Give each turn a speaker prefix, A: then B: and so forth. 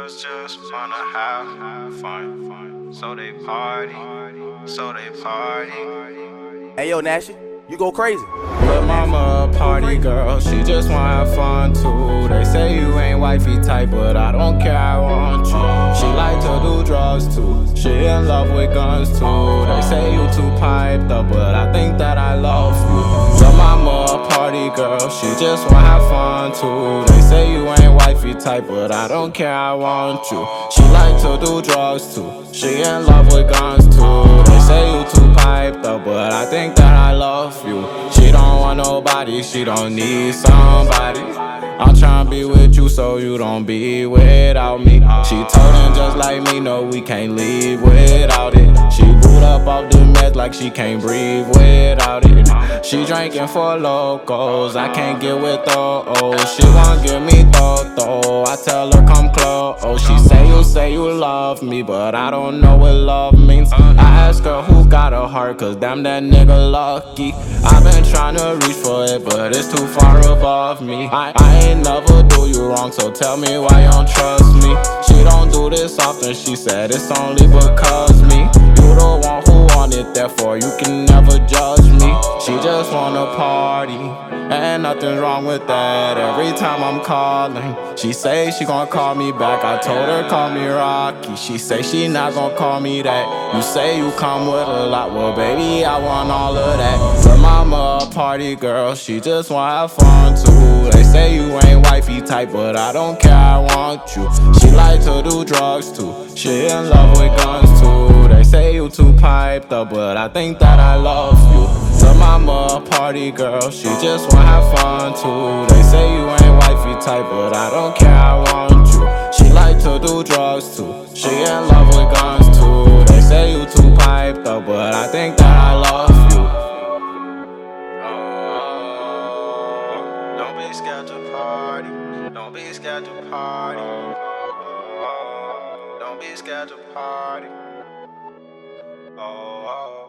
A: girls just wanna have fun. So they party.
B: Hey yo, Nashy, you go crazy.
A: Lil' mama a party girl, she just wanna have fun too. They say you ain't wifey type, but I don't care, I want you. She like to do drugs too, she in love with guns too. They say you too piped up, but I think that I love you. Lil' mama a party girl, she just wanna have fun too. They say you ain't wifey type, but I don't care, I want you. She like to do drugs too, she in love with guns too. They say you too piped up, but I think that I love you. She don't want nobody, she don't need somebody. I'm tryna be with you so you don't be without me. She told him just like me, no, we can't leave without it. She boot up off the meds like she can't breathe without it. She drinking for locals, I can't get with those. She won't give me though. I tell her come close. She say you love me, but I don't know what love means. I ask her who got a heart, cause damn that nigga lucky. I've been tryna reach for it, but it's too far above me. I ain't never do you wrong, so tell me why you don't trust me. She don't do this often, she said it's only because me. You the one who want it, therefore you can never judge me. She just wanna party, and nothing's wrong with that. Every time I'm calling, she say she gon' call me back. I told her call me Rocky, she say she not gon' call me that. You say you come with a lot, well baby I want all of that. Her mama a party girl, she just wanna have fun too. They say you ain't wifey type, but I don't care, I want you. She like to do drugs too, she in love with guns too. They say you too piped up, but I think that I love you. Her mama a party girl, she just wanna have fun too. They say you ain't wifey type, but I don't care, I want you. She like to do drugs too, she in love with guns too. They say you too piped up, but I think that I love you. Don't be scared to party. Don't be scared to party. Don't be scared to party. Oh.